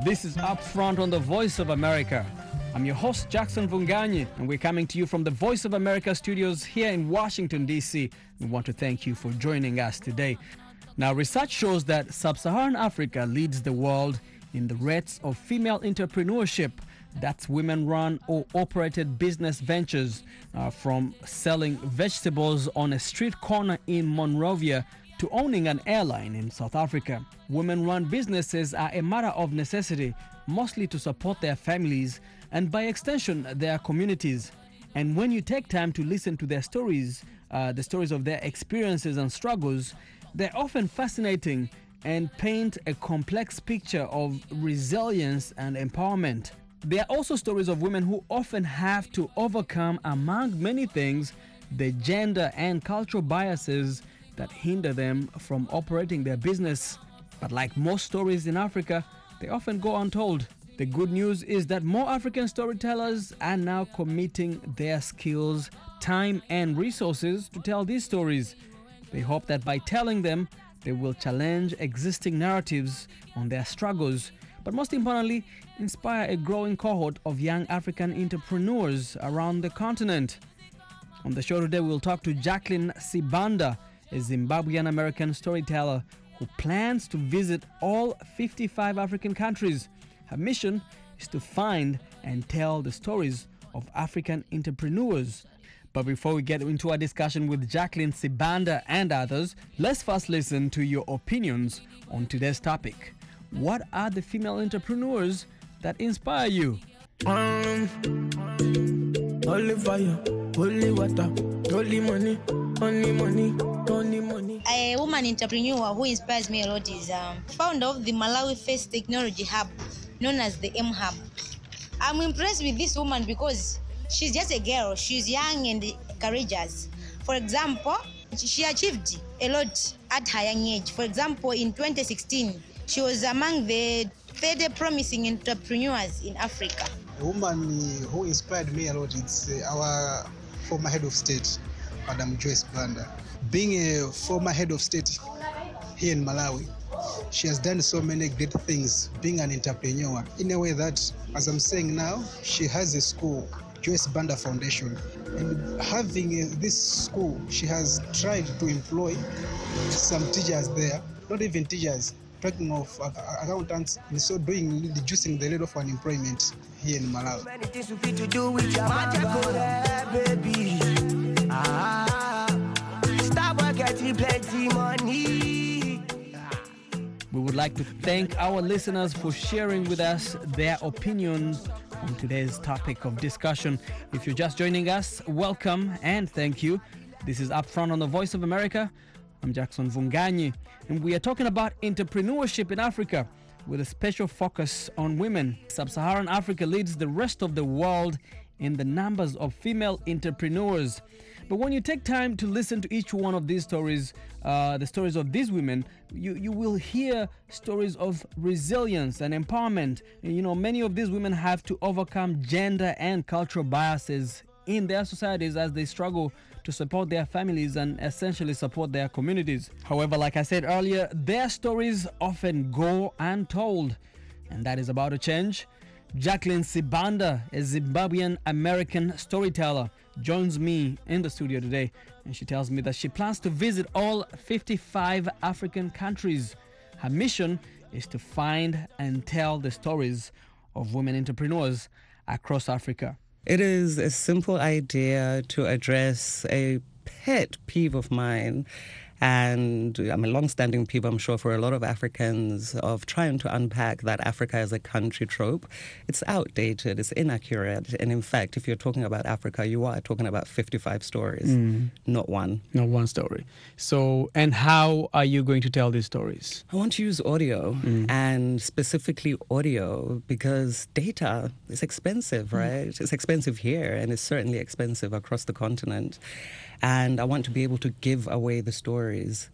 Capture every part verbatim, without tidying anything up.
This is Up Front on the Voice of America. I'm your host, Jackson Vunganyi, and we're coming to you from the Voice of America studios here in Washington, D C. We want to thank you for joining us today. Now, research shows that Sub-Saharan Africa leads the world in the rates of female entrepreneurship. That's women-run or operated business ventures, uh, from selling vegetables on a street corner in Monrovia to owning an airline in South Africa. Women-run businesses are a matter of necessity, mostly to support their families and by extension their communities. And when you take time to listen to their stories, uh, the stories of their experiences and struggles, they're often fascinating and paint a complex picture of resilience and empowerment. There are also stories of women who often have to overcome, among many things, the gender and cultural biases that hinder them from operating their business. But like most stories in Africa, they often go untold. The good news is that more African storytellers are now committing their skills, time, and resources to tell these stories. They hope that by telling them, they will challenge existing narratives on their struggles, but most importantly, inspire a growing cohort of young African entrepreneurs around the continent. On the show today, we'll talk to Jacqueline Sibanda, a Zimbabwean American storyteller who plans to visit all fifty-five African countries. Her mission is to find and tell the stories of African entrepreneurs. But before we get into our discussion with Jacqueline Sibanda and others, let's first listen to your opinions on today's topic. What are the female entrepreneurs that inspire you? Um, only fire, only water, only money, only money, only money. A woman entrepreneur who inspires me a lot is um, founder of the Malawi First Technology Hub, known as the M Hub. I'm impressed with this woman because she's just a girl. She's young and courageous. For example, she achieved a lot at her young age. For example, in twenty sixteen, she was among the thirty promising entrepreneurs in Africa. A woman who inspired me a lot is our former head of state, Madam Joyce Banda. Being a former head of state here in Malawi, she has done so many great things, being an entrepreneur, in a way that, as I'm saying now, she has a school, Joyce Banda Foundation. And having uh, this school, she has tried to employ some teachers there, not even teachers, talking of uh, accountants, and so doing, reducing the rate of unemployment here in Malawi. Many things we fit to do with your baby. Ah, stop getting plenty money. We would like to thank our listeners for sharing with us their opinions on today's topic of discussion. If you're just joining us, welcome and thank you. This is Up Front on the Voice of America. I'm Jackson Vunganyi, and we are talking about entrepreneurship in Africa with a special focus on women. Sub-Saharan Africa leads the rest of the world in the numbers of female entrepreneurs. But when you take time to listen to each one of these stories, uh, the stories of these women, you, you will hear stories of resilience and empowerment. And, you know, many of these women have to overcome gender and cultural biases in their societies as they struggle to support their families and essentially support their communities. However, like I said earlier, their stories often go untold, and that is about to change. Jacqueline Sibanda, a Zimbabwean American storyteller, joins me in the studio today, and she tells me that she plans to visit all fifty-five African countries. Her mission is to find and tell the stories of women entrepreneurs across Africa. It is a simple idea to address a pet peeve of mine, and I'm a long-standing peeve, I'm sure, for a lot of Africans, of trying to unpack that Africa as a country trope. It's outdated, it's inaccurate, and in fact, if you're talking about Africa, you are talking about fifty-five stories, mm. not one. Not one story. So, and how are you going to tell these stories? I want to use audio, mm. and specifically audio, because data is expensive, right? Mm. It's expensive here, and it's certainly expensive across the continent. And I want to be able to give away the stories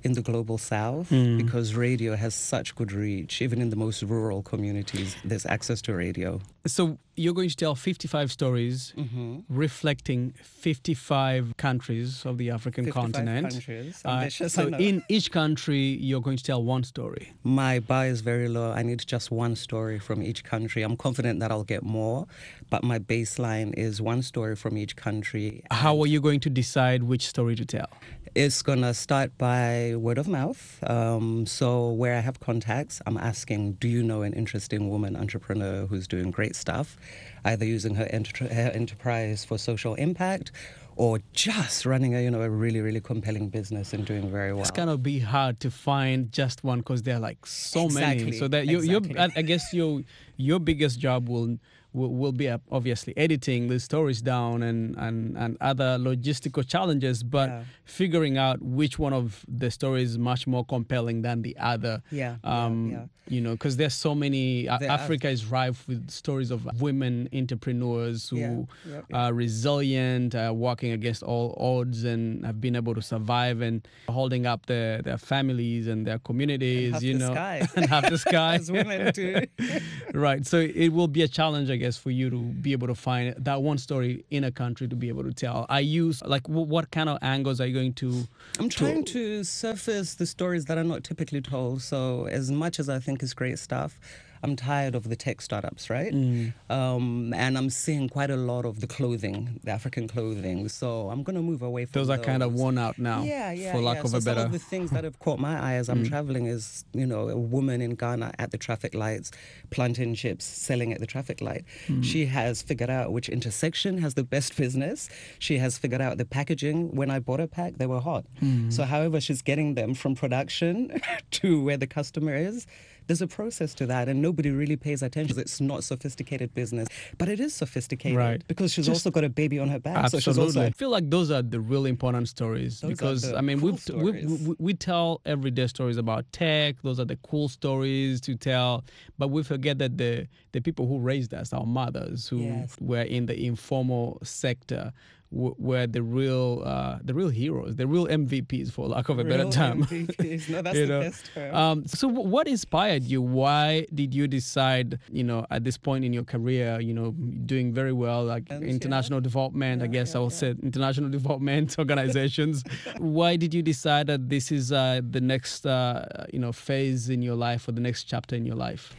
in the global south Mm. because radio has such good reach. Even in the most rural communities, there's access to radio. So you're going to tell fifty-five stories Mm-hmm. reflecting fifty-five countries of the African fifty-five continent. countries. Uh, Ambitious, I so know. in each country, you're going to tell one story. My bar is very low. I need just one story from each country. I'm confident that I'll get more, but my baseline is one story from each country. How are you going to decide which story to tell? It's going to start by word of mouth. Um, so where I have contacts, I'm asking, do you know an interesting woman entrepreneur who's doing great stuff, either using her, enter- her enterprise for social impact or just running a, you know, a really, really compelling business and doing very well. It's gonna be hard to find just one because there are like so many. Exactly, So that you, you're, exactly. I I guess your your biggest job will will, will be uh, obviously editing the stories down and, and, and other logistical challenges, but Yeah. figuring out which one of the stories is much more compelling than the other. Yeah, yeah, Um, yeah. You know, because there's so many. Uh, There are- Africa is rife with stories of women entrepreneurs who Yeah, yeah, yeah. are resilient, uh, working against all odds, and have been able to survive and holding up their, their families and their communities. half you the know, sky. and half the sky. As women do. Right. So it will be a challenge, I guess, for you to be able to find that one story in a country to be able to tell. I use like w- what kind of angles are you going to? I'm trying to surface the stories that are not typically told. So as much as I think is great stuff, I'm tired of the tech startups, right? Mm. Um, and I'm seeing quite a lot of the clothing, the African clothing. So I'm going to move away from Those those. are kind of worn out now. Yeah, yeah, For lack yeah. of so a some better. of the things that have caught my eye as I'm traveling is, you know, a woman in Ghana at the traffic lights, plantain chips selling at the traffic light. She has figured out which intersection has the best business. She has figured out the packaging. When I bought a pack, they were hot. So however she's getting them from production to where the customer is, there's a process to that, and nobody really pays attention. It's not sophisticated business, but it is sophisticated Right. because she's Just- also got a baby on her back. So she's Absolutely. I also feel like those are the really important stories Those are because the I mean cool we've, we've, stories. we we tell everyday stories about tech. Those are the cool stories to tell, but we forget that the the people who raised us, our mothers, who Yes. were in the informal sector, w- were the real uh, the real heroes, the real M V Ps, for lack of a better real term. M V Ps. No, that's You the know? best term. Um, so w- what inspired you? Why did you decide, you know, at this point in your career, you know, doing very well, like And, international development, I Yeah, guess yeah, I will yeah. say international development organizations. Why did you decide that this is uh, the next, uh, you know, phase in your life or the next chapter in your life?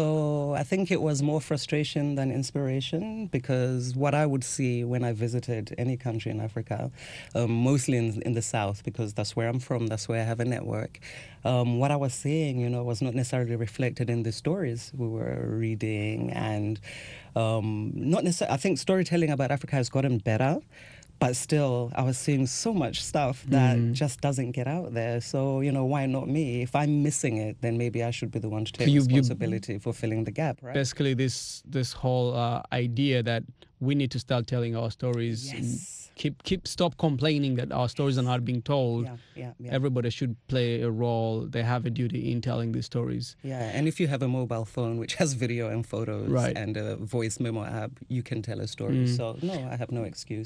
So I think it was more frustration than inspiration because what I would see when I visited any country in Africa, um, mostly in, in the South, because that's where I'm from, that's where I have a network, um, what I was seeing, you know, was not necessarily reflected in the stories we were reading. And um, not necessarily, I think storytelling about Africa has gotten better. But still, I was seeing so much stuff that just doesn't get out there. So, you know, why not me? If I'm missing it, then maybe I should be the one to take You- you- responsibility for filling the gap, right? Basically, this this whole uh, idea that we need to start telling our stories. and Yes. Keep keep stop complaining that our stories are not being told. Yeah, yeah, yeah. Everybody should play a role. They have a duty in telling these stories. Yeah, and if you have a mobile phone which has video and photos Right. and a voice memo app, you can tell a story. Mm. So, no, I have no excuse.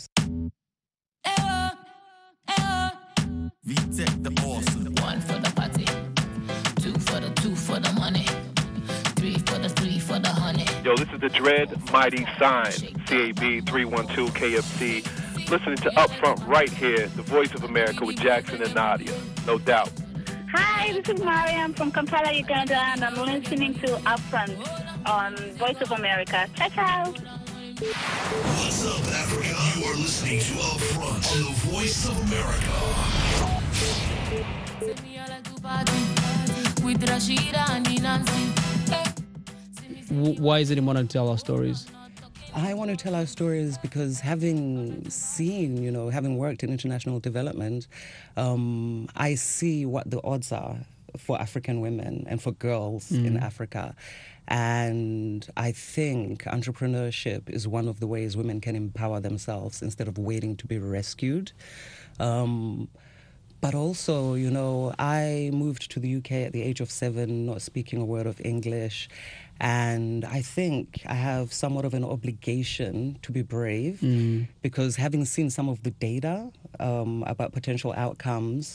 V-Tech the awesome. One for the party, two for the two for the money, three for the three for the honey. Yo, this is the Dread Mighty Sign, C A B three one two K F C. Listening to Upfront right here, the voice of America with Jackson and Nadia. No doubt. Hi, this is Mariam from Kampala, Uganda, and I'm listening to Upfront on Voice of America. Ciao, ciao. What's up, Africa? You are listening to Upfront on the Voice of America. With Rashida and Nancy. W- why is it important to tell our stories? I want to tell our stories because having seen, you know, having worked in international development, um, I see what the odds are for African women and for girls in Africa. And I think entrepreneurship is one of the ways women can empower themselves instead of waiting to be rescued. Um, But also, you know, I moved to the U K at the age of seven, not speaking a word of English. And I think I have somewhat of an obligation to be brave because having seen some of the data um, about potential outcomes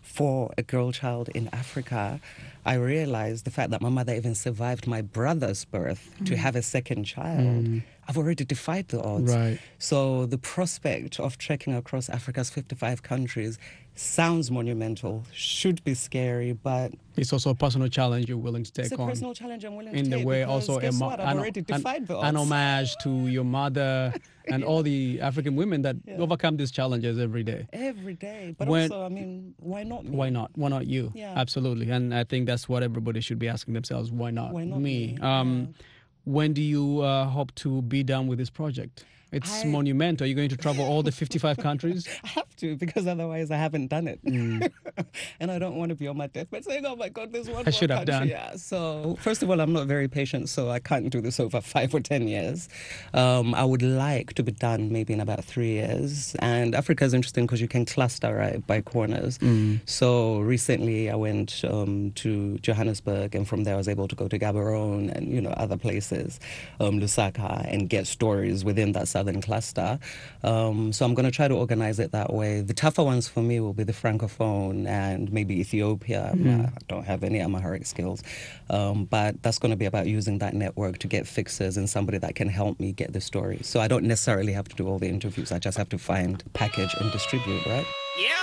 for a girl child in Africa, I realized the fact that my mother even survived my brother's birth mm. to have a second child. Mm. I've already defied the odds. Right. So the prospect of trekking across Africa's fifty-five countries sounds monumental, should be scary, but it's also a personal challenge you're willing to take it's a on. personal challenge I'm willing in to take. In the way, also guess a, what? I've an, already defied an, the odds. An homage to your mother and yeah. all the African women that yeah. overcome these challenges every day. Every day. But when, also, I mean, why not me? Why not? Why not you? Yeah. Absolutely. And I think that's what everybody should be asking themselves. Why not, why not me? me? Um, yeah. When do you uh, hope to be done with this project? It's I... monumental. Are you going to travel all the fifty-five countries? I have to, because otherwise I haven't done it. Mm. And I don't want to be on my deathbed saying, oh my God, there's one I should more have country. done. Yeah. So, first of all, I'm not very patient, so I can't do this over five or ten years. Um, I would like to be done maybe in about three years. And Africa is interesting because you can cluster, right, by corners. Mm. So, recently I went um, to Johannesburg, and from there I was able to go to Gaborone and, you know, other places, um, Lusaka, and get stories within that southern cluster. Um, so I'm going to try to organize it that way. The tougher ones for me will be the Francophone and maybe Ethiopia. Mm. I don't have any Amharic skills. Um, but that's going to be about using that network to get fixers and somebody that can help me get the story. So I don't necessarily have to do all the interviews. I just have to find, package, and distribute, right? Yeah.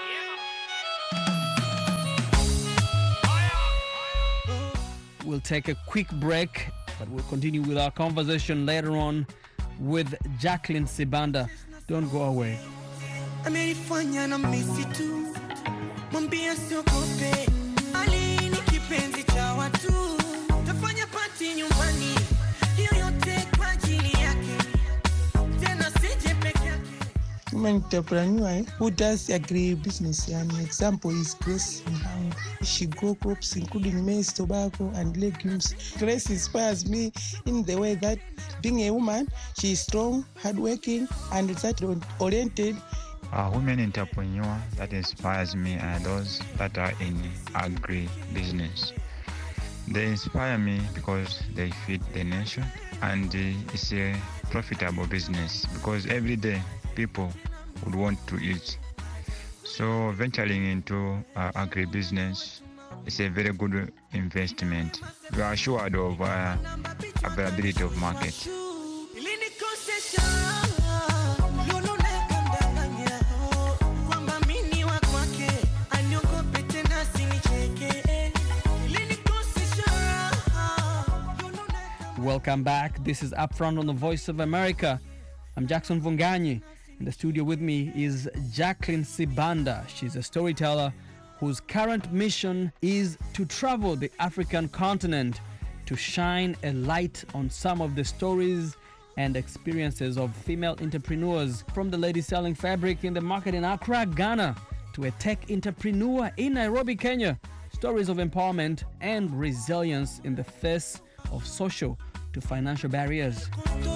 We'll take a quick break, but we'll continue with our conversation later on with Jacqueline Sibanda. Don't go away. Amerifanya na misitu mwambia siogope ali ni kipenzi cha watu tafanya party nyumbani hiyo yote kwa ajili yake tena sije peke yake. Woman entrepreneur who does agri-business. An example is Grace Mhango. She grows crops including maize, tobacco, and legumes. Grace inspires me in the way that being a woman, she is strong, hardworking, and result-oriented. A women entrepreneur that inspires me are those that are in agri-business. They inspire me because they feed the nation, and it's a profitable business because every day people would want to eat. So venturing into uh, agribusiness is a very good investment. You are assured of uh, availability of market. Welcome back. This is Upfront on the Voice of America. I'm Jackson Vunganyi. In the studio with me is Jacqueline Sibanda. She's a storyteller whose current mission is to travel the African continent to shine a light on some of the stories and experiences of female entrepreneurs, from the lady selling fabric in the market in Accra, Ghana, to a tech entrepreneur in Nairobi, Kenya. Stories of empowerment and resilience in the face of social to financial barriers.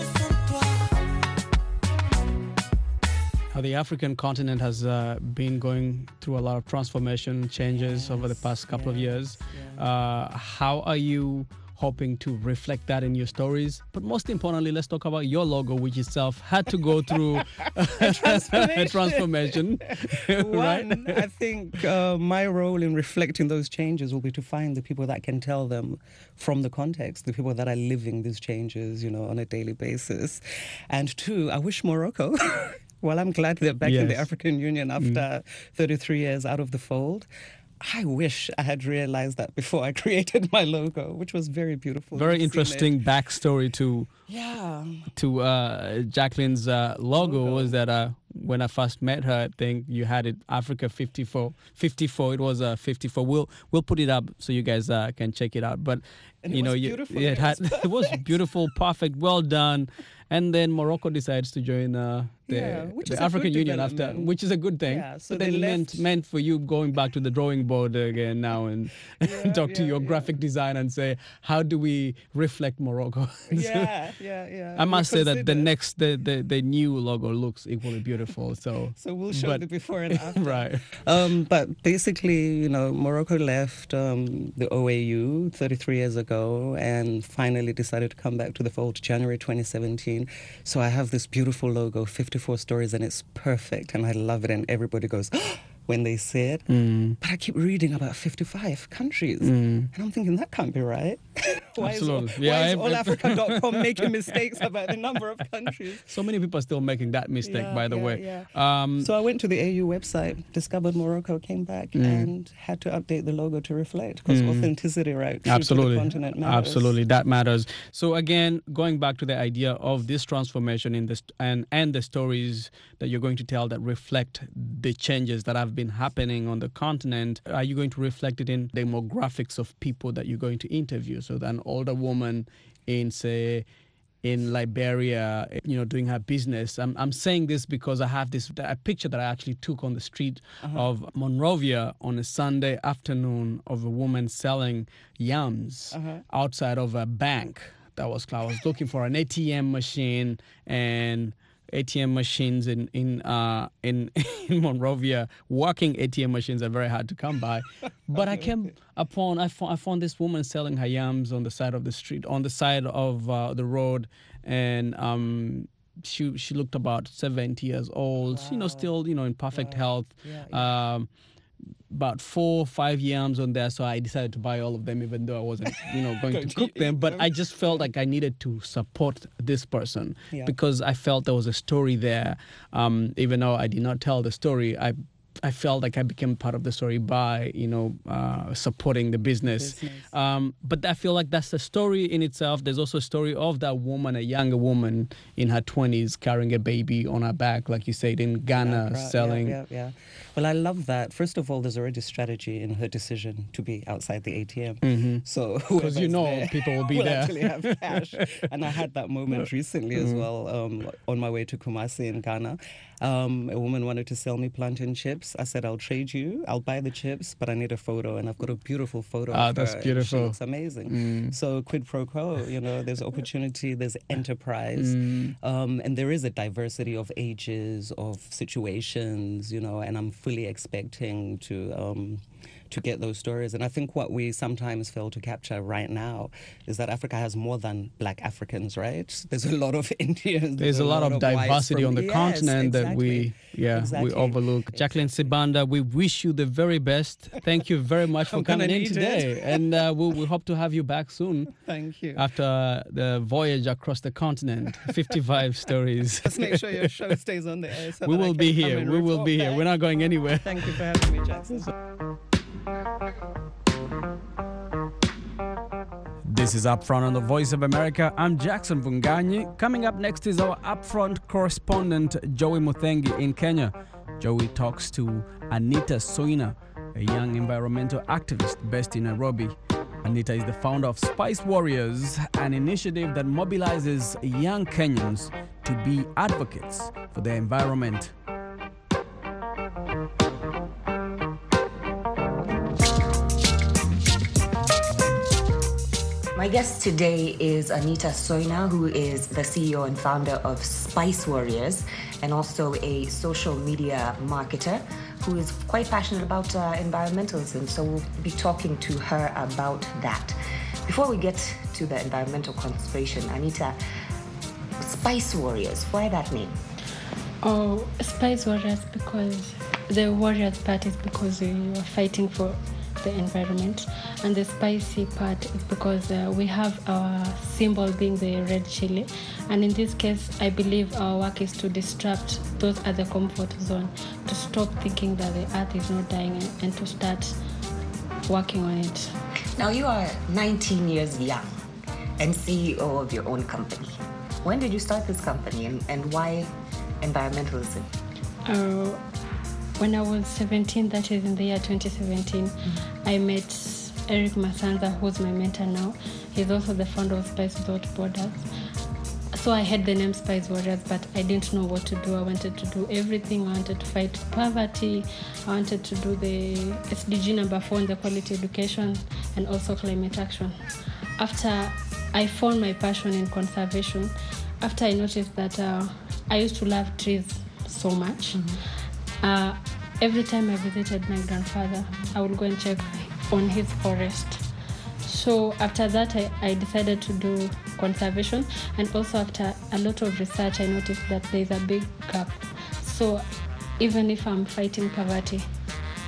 The African continent has uh, been going through a lot of transformation changes yes, over the past couple yes, of years. Yeah. Uh, how are you hoping to reflect that in your stories? But most importantly, let's talk about your logo, which itself had to go through a transformation. a transformation. One, right? I think uh, my role in reflecting those changes will be to find the people that can tell them from the context, the people that are living these changes, you know, on a daily basis. And two, I wish Morocco... Well, I'm glad they're back yes. in the African Union after mm. thirty-three years out of the fold. I wish I had realized that before I created my logo, which was very beautiful. Very interesting backstory to yeah to uh, Jacqueline's uh, logo, logo was that uh, when I first met her, I think you had it Africa fifty-four. fifty-four. It was uh, fifty-four. We'll we'll put it up so you guys uh, can check it out. But and you it know, was you, beautiful. it, had, it was beautiful, perfect, well done. And then Morocco decides to join uh, the, yeah, the African Union after, which is a good thing. Yeah, so but then it meant, meant for you going back to the drawing board again now and yeah, talk yeah, to your yeah. graphic design and say, how do we reflect Morocco? yeah, yeah, yeah. I must say that the next, the, the, the new logo looks equally beautiful. So so we'll show but, the before and after. Right. Um, but basically, you know, Morocco left um, the O A U thirty-three years ago and finally decided to come back to the fold January twenty seventeen. So I have this beautiful logo, fifty-four stories, and it's perfect, and I love it, and everybody goes, oh, when they say it. Mm. But I keep reading about fifty-five countries. Mm. And I'm thinking, that can't be right. why Absolutely. is, Yeah, why is I- all africa dot com making mistakes about the number of countries? So many people are still making that mistake, Yeah, by the yeah, way. yeah. Um, So I went to the A U website, discovered Morocco, came back, Mm. and had to update the logo to reflect, because Mm. authenticity, right? true to Absolutely. the continent matters. Absolutely, that matters. So again, going back to the idea of this transformation in this and and the stories that you're going to tell that reflect the changes that have been happening on the continent, are you going to reflect it in demographics of people that you're going to interview? So that an older woman in, say, in Liberia, you know, doing her business. I'm I'm saying this because I have this a picture that I actually took on the street Uh-huh. of Monrovia on a Sunday afternoon of a woman selling yams Uh-huh. outside of a bank. That was I was looking for an A T M machine, and A T M machines in in uh, in in Monrovia, working A T M machines are very hard to come by. But I came upon I found I found this woman selling her yams on the side of the street, on the side of uh, the road, and um, she she looked about seventy years old. You know, still you know in perfect health. Yeah, Um, about four, five yams on there, so I decided to buy all of them, even though I wasn't, you know, going to cook them. But I just felt like I needed to support this person Yeah. because I felt there was a story there. Um, even though I did not tell the story, I I felt like I became part of the story by, you know, uh, supporting the business. Business. Um, but I feel like that's the story in itself. There's also a story of that woman, a younger woman in her twenties, carrying a baby on her back, like you said, in Ghana, Accra, yeah, selling. Yeah, yeah. Well, I love that. First of all, there's already strategy in her decision to be outside the A T M. Mm-hmm. So Because you whoever's know there people will be will there. actually have cash. And I had that moment recently as Mm. well um, on my way to Kumasi in Ghana. Um, a woman wanted to sell me plantain chips. I said, I'll trade you. I'll buy the chips, but I need a photo. And I've got a beautiful photo Ah, of that's her, and beautiful. She looks amazing. Mm. So quid pro quo, you know, there's opportunity, there's enterprise. Mm. Um, and there is a diversity of ages, of situations, you know, and I'm fully expecting to um, to get those stories. And I think what we sometimes fail to capture right now is that Africa has more than black Africans, right? There's a lot of Indians. There's a lot of whites diversity from- on the Yes, continent that we, exactly. yeah, Exactly. we overlook. Jacqueline Sibanda, we wish you the very best. Thank you very much for I'm gonna coming in need today, it. and uh, we we hope to have you back soon. Thank you. After the voyage across the continent, fifty-five stories. Let's make sure your show stays on the air. So we that I will can be come here. and We will report be here. back. We're not going anywhere. Thank you for having me, Jackson. This is Upfront on the Voice of America. I'm Jackson Vunganyi. Coming up next is our Upfront correspondent, Joey Muthengi in Kenya. Joey talks to Anita Soina, a young environmental activist based in Nairobi. Anita is the founder of Spice Warriors, an initiative that mobilizes young Kenyans to be advocates for their environment. My guest today is Anita Soina, who is the C E O and founder of Spice Warriors and also a social media marketer who is quite passionate about uh, environmentalism. So we'll be talking to her about that. Before we get to the environmental conservation, Anita, Spice Warriors, why that name? Oh, Spice Warriors because the warriors part is because we are fighting for the environment, and the spicy part is because uh, we have our symbol being the red chili, and in this case I believe our work is to disrupt those at the comfort zone, to stop thinking that the earth is not dying and to start working on it. Now you are nineteen years young and C E O of your own company. When did you start this company, and, and why environmentalism? Uh, When I was seventeen, that is in the year twenty seventeen, mm-hmm. I met Eric Masanza, who's my mentor now. He's also the founder of Spice Without Borders. So I had the name Spice Warriors, but I didn't know what to do. I wanted to do everything. I wanted to fight poverty. I wanted to do the S D G number four in the quality education and also climate action. After I found my passion in conservation, after I noticed that uh, I used to love trees so much, mm-hmm. uh, every time I visited my grandfather, I would go and check on his forest. So after that, I, I decided to do conservation, and also after a lot of research, I noticed that there's a big gap. So even if I'm fighting poverty,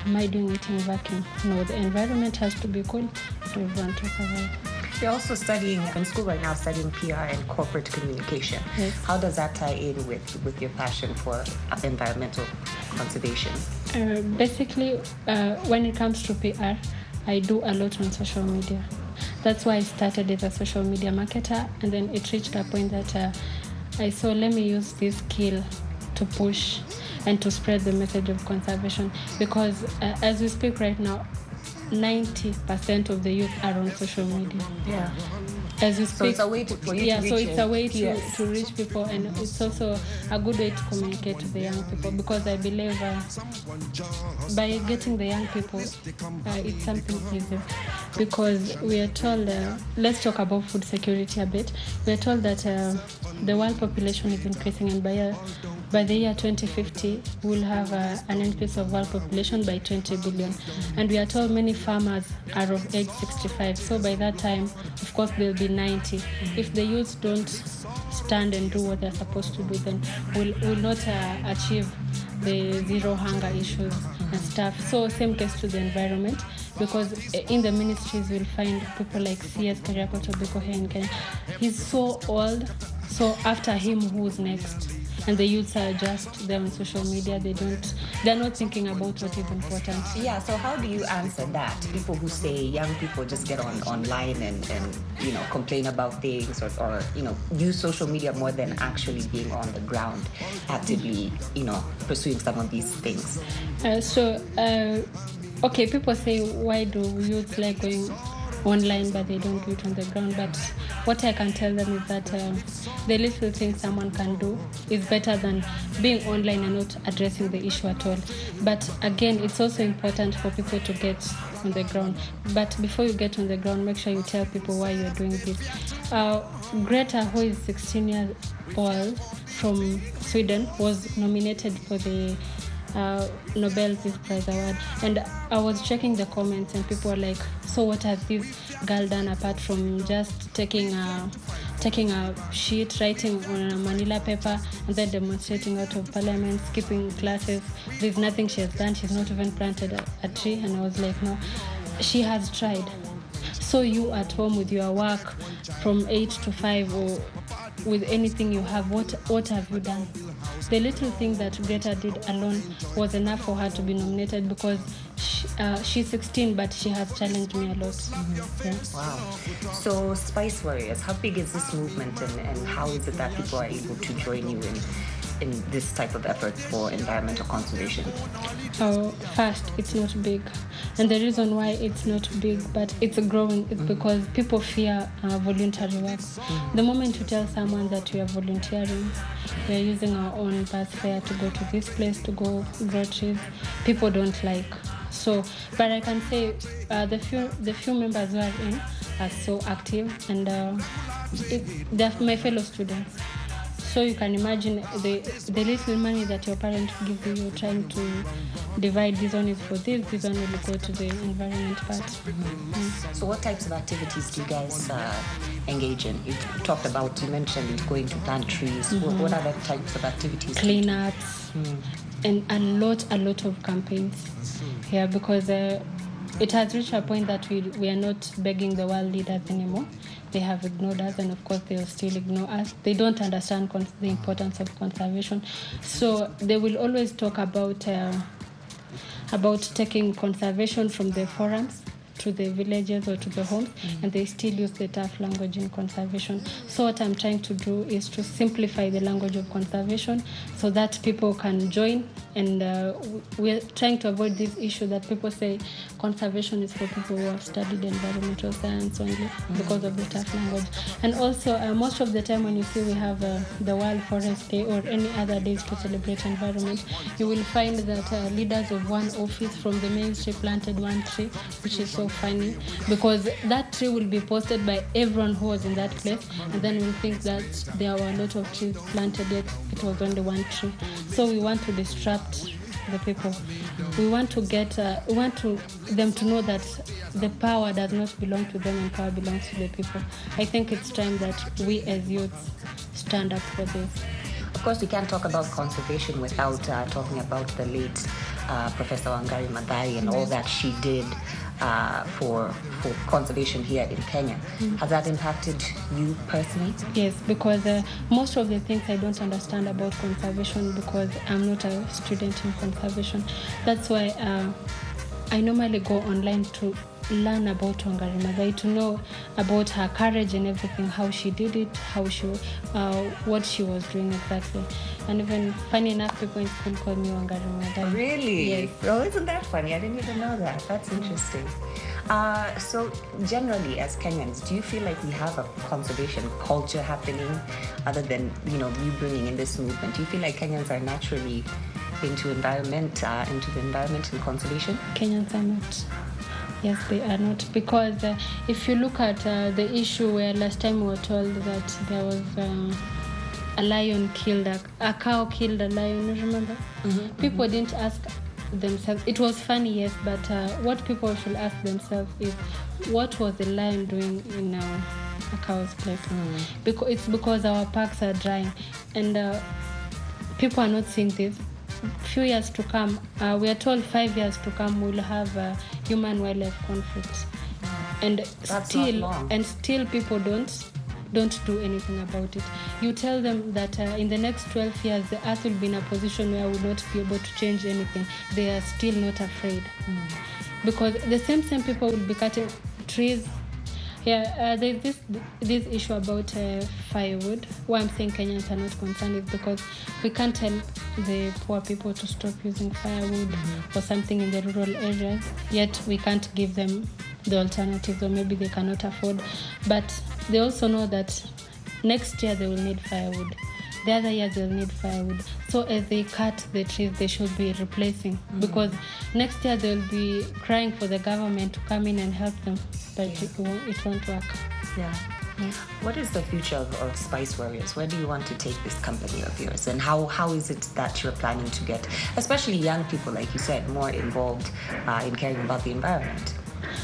am I doing it in vacuum? No, the environment has to be cool for everyone to survive. You're also studying in school right now, studying P R and corporate communication. Yes. How does that tie in with, with your passion for environmental conservation? Uh, basically, uh, when it comes to P R, I do a lot on social media. That's why I started as a social media marketer, and then it reached a point that uh, I saw, let me use this skill to push and to spread the message of conservation. Because uh, as we speak right now, ninety percent of the youth are on social media. Yeah. As we speak, So it's a way to, for you yeah, to reach so it's a way to, yes. to reach people, and it's also a good way to communicate to the young people, because I believe uh, by getting the young people, uh, it's something easy. Because we are told, uh, let's talk about food security a bit. We are told that uh, the world population is increasing, and by uh, by the year twenty fifty, we'll have uh, an increase of world population by twenty billion. And we are told many farmers are of age sixty-five. So by that time, of course, they'll be ninety. If the youth don't stand and do what they're supposed to do, then we'll, we'll not uh, achieve the zero hunger issues and stuff. So same case to the environment, because in the ministries we'll find people like C S Keriako Tobiko here in Kenya. He's so old, so after him, who's next? And the youths are just there on social media. They don't, they're not thinking about what is important. Yeah, so how do you answer that? People who say young people just get on online and, and you know, complain about things, or, or, you know, use social media more than actually being on the ground, actively, you know, pursuing some of these things. Uh, so, uh, okay, people say, why do youth like going online but they don't do it on the ground? But what I can tell them is that uh, the little thing someone can do is better than being online and not addressing the issue at all. But again, it's also important for people to get on the ground. But before you get on the ground, make sure you tell people why you're doing this. Uh, Greta, who is sixteen years old from Sweden, was nominated for the Uh, Nobel Peace Prize award, and I was checking the comments, and people were like, so what has this girl done apart from just taking a taking a sheet, writing on a manila paper, and then demonstrating out of parliament, skipping classes? There's nothing she has done. She's not even planted a, a tree. And I was like, no, she has tried. So you at home with your work from eight to five, or with anything you have, what what have you done? The little thing that Greta did alone was enough for her to be nominated, because she, uh, she's sixteen, but she has challenged me a lot. Mm-hmm. Yeah. Wow. So Spice Warriors, how big is this movement, and, and how is it that people are able to join you in in this type of effort for environmental conservation? Oh, first, it's not big. And the reason why it's not big, but it's growing, is because people fear uh, voluntary work. Mm. The moment you tell someone that we are volunteering, we are using our own bus fare to go to this place to go grow trees, people don't like. So, but I can say uh, the few the few members who are in are so active, and uh, it, they're my fellow students. So you can imagine the the little money that your parents give you, you're trying to divide. This one is for this, this one will go to the environment part. Mm-hmm. Mm. So what types of activities do you guys uh, engage in? You talked about, you mentioned going to plant trees. Mm-hmm. What, what other types of activities? Cleanups, mm. and a lot, a lot of campaigns. Yeah, because uh, it has reached a point that we we are not begging the world leaders anymore. They have ignored us, and of course they will still ignore us. They don't understand con- the importance of conservation. So they will always talk about uh, about taking conservation from the forums to the villages or to the homes, mm-hmm. and they still use the tough language in conservation. So what I'm trying to do is to simplify the language of conservation so that people can join, and uh, we're trying to avoid this issue that people say conservation is for people who have studied environmental science only, mm-hmm. because of the tough language. And also uh, most of the time when you see we have uh, the World Forest Day or any other days to celebrate environment, you will find that uh, leaders of one office from the ministry planted one tree, which is so funny, because that tree will be posted by everyone who was in that place, and then we'll think that there were a lot of trees planted, yet it was only one tree. So we want to disrupt the people. We want to get, uh, we want to them to know that the power does not belong to them, and power belongs to the people. I think it's time that we as youths stand up for this. Of course, we can't talk about conservation without uh, talking about the late uh, Professor Wangari Maathai and all that she did uh, for for conservation here in Kenya. Mm. Has that impacted you personally? Yes, because uh, most of the things I don't understand about conservation because I'm not a student in conservation. That's why uh, I normally go online to learn about Wangari Maathai, to know about her courage and everything, how she did it, how she, uh, what she was doing exactly. And even, funny enough, people in school call me Wangari Maathai. Really? Yes. Oh, isn't that funny? I didn't even know that. That's interesting. Uh, so, generally, as Kenyans, do you feel like we have a conservation culture happening, other than, you know, you bringing in this movement? Do you feel like Kenyans are naturally into environment, uh, into the environment and conservation? Kenyans are not. Yes, they are not. Because uh, if you look at uh, the issue where last time we were told that there was uh, a lion killed, a, a cow killed a lion, remember? Mm-hmm, people mm-hmm. didn't ask themselves. It was funny, yes, but uh, what people should ask themselves is, what was the lion doing in uh, a cow's place? Mm. Because it's because our parks are drying. And uh, people are not seeing this. Few years to come, uh, we are told five years to come we'll have uh, human-wildlife conflicts, and That's still, not long. and still people don't don't do anything about it. You tell them that uh, in the next twelve years the Earth will be in a position where we will not be able to change anything. They are still not afraid, mm. because the same same people will be cutting trees. Yeah, uh, there's this this issue about uh, firewood. Why I'm saying Kenyans are not concerned is because we can't tell the poor people to stop using firewood mm-hmm. or something in the rural areas, yet we can't give them the alternatives, or maybe they cannot afford. But they also know that next year they will need firewood. The other year they'll need firewood. So as they cut the trees, they should be replacing. Mm-hmm. Because next year they'll be crying for the government to come in and help them, but yeah. it, won't, it won't work. Yeah. yeah. What is the future of, of Spice Warriors? Where do you want to take this company of yours? And how, how is it that you're planning to get, especially young people, like you said, more involved uh, in caring about the environment?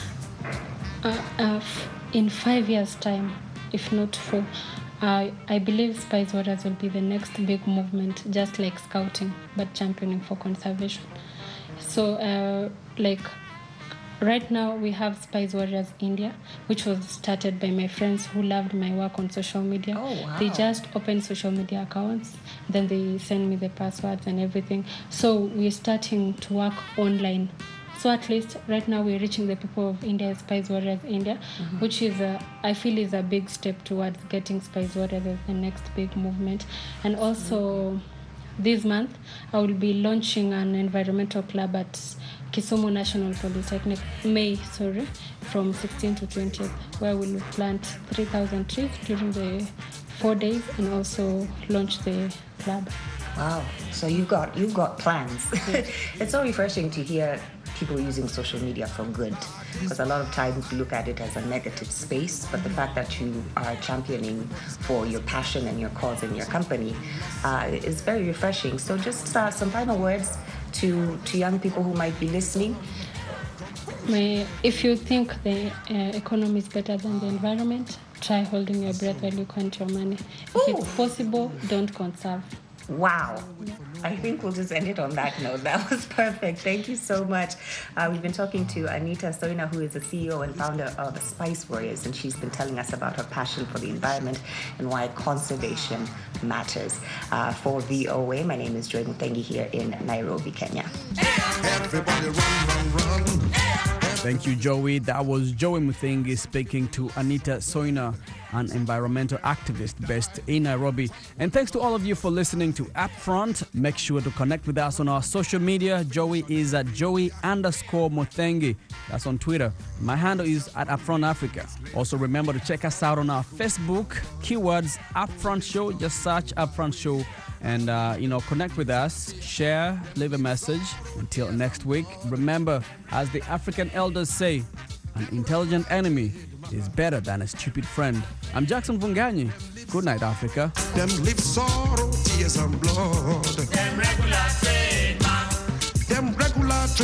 Uh, uh, in five years' time, if not four, Uh, I believe Spice Warriors will be the next big movement, just like Scouting, but championing for conservation. So, uh, like, right now we have Spice Warriors India, which was started by my friends who loved my work on social media. Oh, wow. They just open social media accounts, then they send me the passwords and everything. So we're starting to work online. So at least right now we're reaching the people of India as Spice Warriors India, mm-hmm. which is, a, I feel, is a big step towards getting Spice Warriors as the next big movement. And also mm-hmm. this month I will be launching an environmental club at Kisumu National Polytechnic, May, sorry, from sixteenth to twentieth, where we'll plant three thousand trees during the four days and also launch the club. Wow, so you've got you've got plans. It's so refreshing to hear people using social media for good, because a lot of times we look at it as a negative space, but the fact that you are championing for your passion and your cause and your company uh, is very refreshing. So just uh, some final words to, to young people who might be listening. My, if you think the uh, economy is better than the environment, try holding your breath while you count your money. If Ooh. It's possible, don't conserve. Wow. I think we'll just end it on that note. That was perfect. Thank you so much. Uh, we've been talking to Anita Soina, who is the C E O and founder of Spice Warriors, and she's been telling us about her passion for the environment and why conservation matters. Uh, for V O A, my name is Joy Mutengi here in Nairobi, Kenya. Everybody run, run, run. Thank you, Joey. That was Joey Mutengi speaking to Anita Soina, an environmental activist based in Nairobi. And thanks to all of you for listening to Upfront. Make sure to connect with us on our social media. Joey is at Joey underscore Mutengi. That's on Twitter. My handle is at Upfront Africa. Also remember to check us out on our Facebook. Keywords Upfront Show. Just search Upfront Show. And, uh, you know, connect with us, share, leave a message. Until next week, remember, as the African elders say, an intelligent enemy is better than a stupid friend. I'm Jackson Vunganyi. Good night, Africa. Them live sorrow, tears and blood.